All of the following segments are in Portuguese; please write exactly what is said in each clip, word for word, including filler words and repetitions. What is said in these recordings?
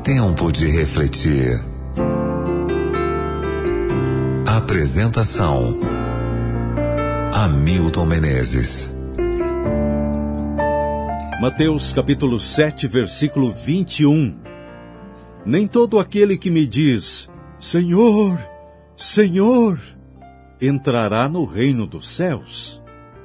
Tempo de refletir. Apresentação: Hamilton Menezes. Mateus capítulo sete, versículo vinte e um. Nem todo aquele que me diz, Senhor, Senhor, entrará no reino dos céus.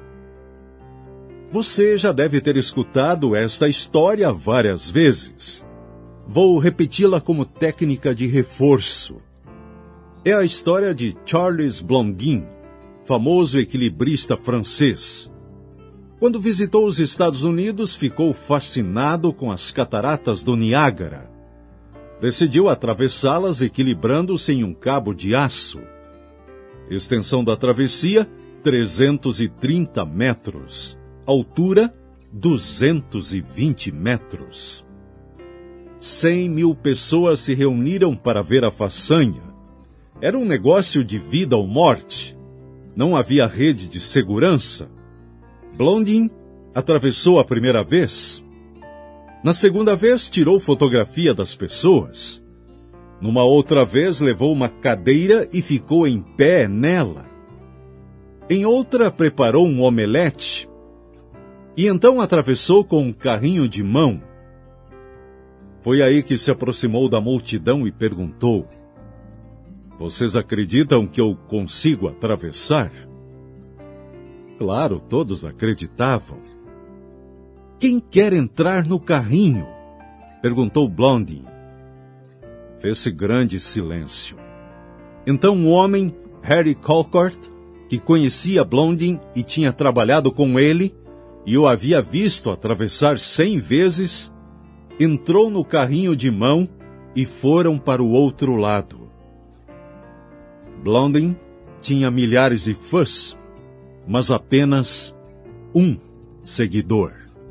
Você já deve ter escutado esta história várias vezes. Vou repeti-la como técnica de reforço. É a história de Charles Blondin, famoso equilibrista francês. Quando visitou os Estados Unidos, ficou fascinado com as cataratas do Niágara. Decidiu atravessá-las equilibrando-se em um cabo de aço. Extensão da travessia, trezentos e trinta metros. Altura, duzentos e vinte metros. Cem mil pessoas se reuniram para ver a façanha. Era um negócio de vida ou morte. Não havia rede de segurança. Blondin atravessou a primeira vez. Na segunda vez, tirou fotografia das pessoas. Numa outra vez, levou uma cadeira e ficou em pé nela. Em outra, preparou um omelete. E então atravessou com um carrinho de mão. Foi aí que se aproximou da multidão e perguntou: Vocês acreditam que eu consigo atravessar? Claro, todos acreditavam. Quem quer entrar no carrinho? Perguntou Blondin. Fez-se grande silêncio. Então um homem, Harry Colcourt, que conhecia Blondin e tinha trabalhado com ele, e o havia visto atravessar cem vezes, entrou no carrinho de mão e foram para o outro lado. Blondin tinha milhares de fãs, mas apenas um seguidor.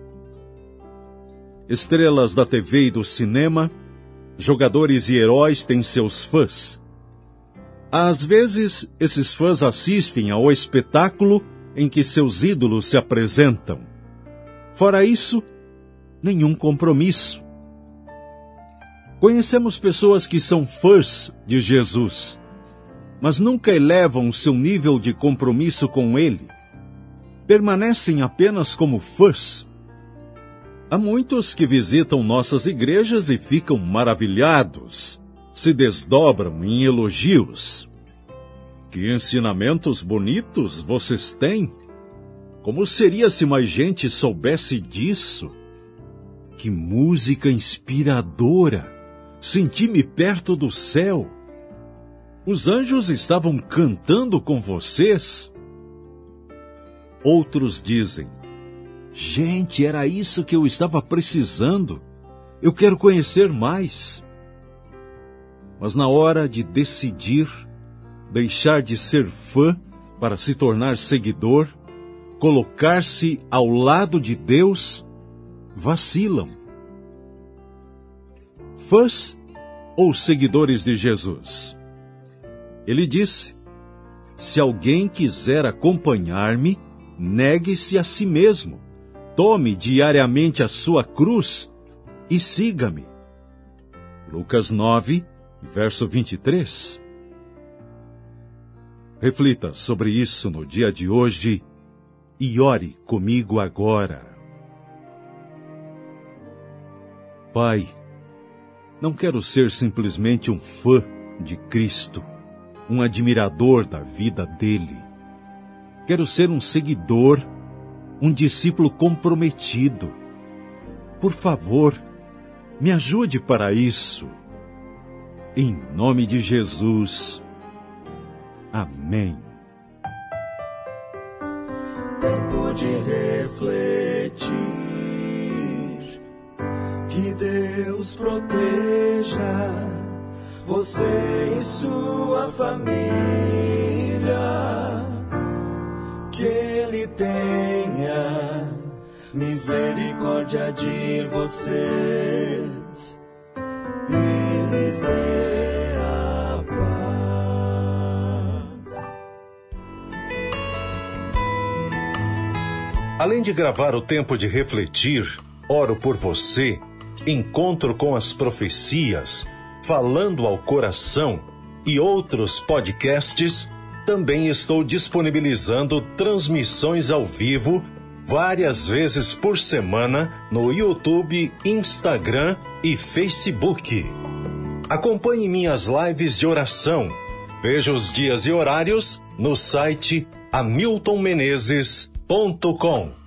Estrelas da T V e do cinema, jogadores e heróis têm seus fãs. Às vezes, esses fãs assistem ao espetáculo em que seus ídolos se apresentam. Fora isso, nenhum compromisso. Conhecemos pessoas que são fãs de Jesus, mas nunca elevam seu nível de compromisso com ele. Permanecem apenas como fãs. Há muitos que visitam nossas igrejas e ficam maravilhados, se desdobram em elogios. Que ensinamentos bonitos vocês têm! Como seria se mais gente soubesse disso? Que música inspiradora! Senti-me perto do céu. Os anjos estavam cantando com vocês? Outros dizem: Gente, era isso que eu estava precisando. Eu quero conhecer mais. Mas na hora de decidir, deixar de ser fã para se tornar seguidor, colocar-se ao lado de Deus, vacilam. Fãs ou seguidores de Jesus? Ele disse: Se alguém quiser acompanhar-me, negue-se a si mesmo, tome diariamente a sua cruz e siga-me. Lucas nove, verso vinte e três. Reflita sobre isso no dia de hoje e ore comigo agora. Pai, não quero ser simplesmente um fã de Cristo, um admirador da vida dele. Quero ser um seguidor, um discípulo comprometido. Por favor, me ajude para isso. Em nome de Jesus. Amém. Tempo de refletir. Que Deus proteja você e sua família. Que Ele tenha misericórdia de vocês e lhes dê a paz. Além de gravar o tempo de refletir, oro por você Encontro com as Profecias, Falando ao Coração e outros podcasts, também estou disponibilizando transmissões ao vivo várias vezes por semana no YouTube, Instagram e Facebook. Acompanhe minhas lives de oração. Veja os dias e horários no site hamilton menezes ponto com.